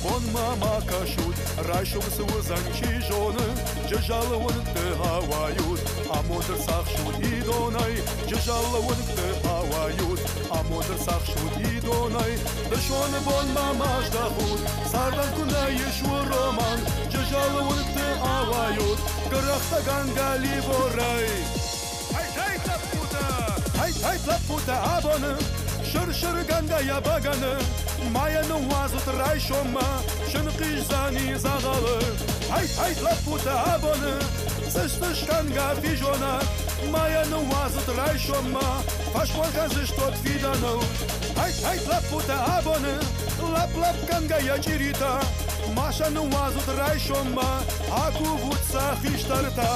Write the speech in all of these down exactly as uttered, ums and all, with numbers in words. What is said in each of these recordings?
bon mama kashut rashum suzan chijone jajal wonte hawayut amodr sakhshut idonay jajal wonte hawayut amodr sakhshut idonay dashon bon mama shdahut sardan kunay shur roman jajal wonte hawayut grakhta gangali boray hay hay tlaputa hay hay tlaputa abone shur shur ganga ya bagane Maya nu wazut raishoma Shunqi zani zagale Hay hay la puta abone Zishtish kanga fijona Maya nu wazut raishoma Fashwan kan zishtot fidano Hay hay la puta abone Lap lap kanga ya chirita Masha nu wazut raishoma Aku vutsa khishtarta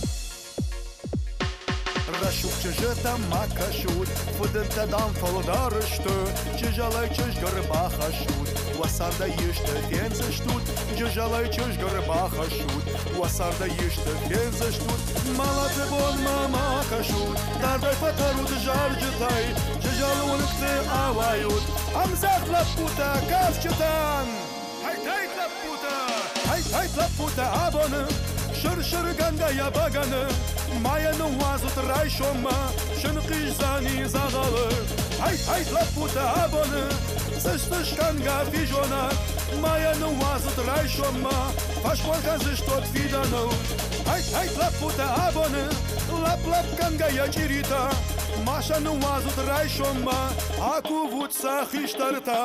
Rashuk chjeta makashut Fudent dam foldarshtu Chjalay chj garbachashut Wasarda yishte fenzashtut Chjalay chj garbachashut Wasarda yishte fenzashtut Malate bon mama kashut Darday fatarut jarjtay Chjalunte avayut Amzat la puta kafchetan Hay hay la puta Hay hay la puta abone Shur shur ganga ya bagane Maya nu wazut raishoma Shunqi zani zagale Hay hay la puta abone Zishtish kanga fijona Maya nu wazut raishoma Fashwan kan zishtot fidano Hay hay la puta abone Lap lap kanga ya chirita Masha nu wazut raishoma Aku vutsa khishtarta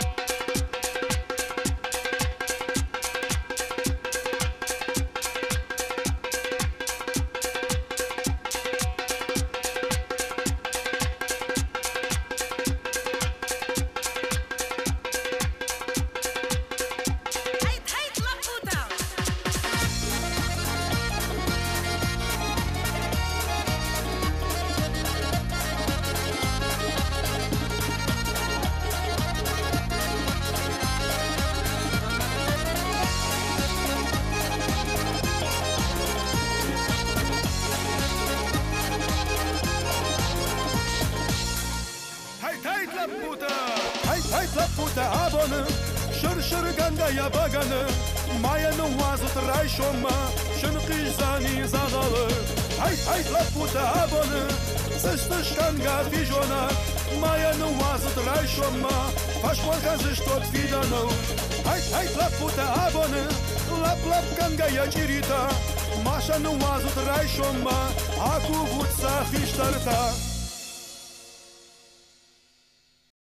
Hay hay la puta abone Shur shur ganga ya bagane Maya nu wazut raishoma Shunqi zani zagale Hay hay la puta abone Zishtish kanga fijona Maya nu wazut raishoma Fashwan kan zishtot fidano Hay hay la puta abone Lap lap kanga ya chirita Masha nu wazut raishoma Aku vutsa khishtarta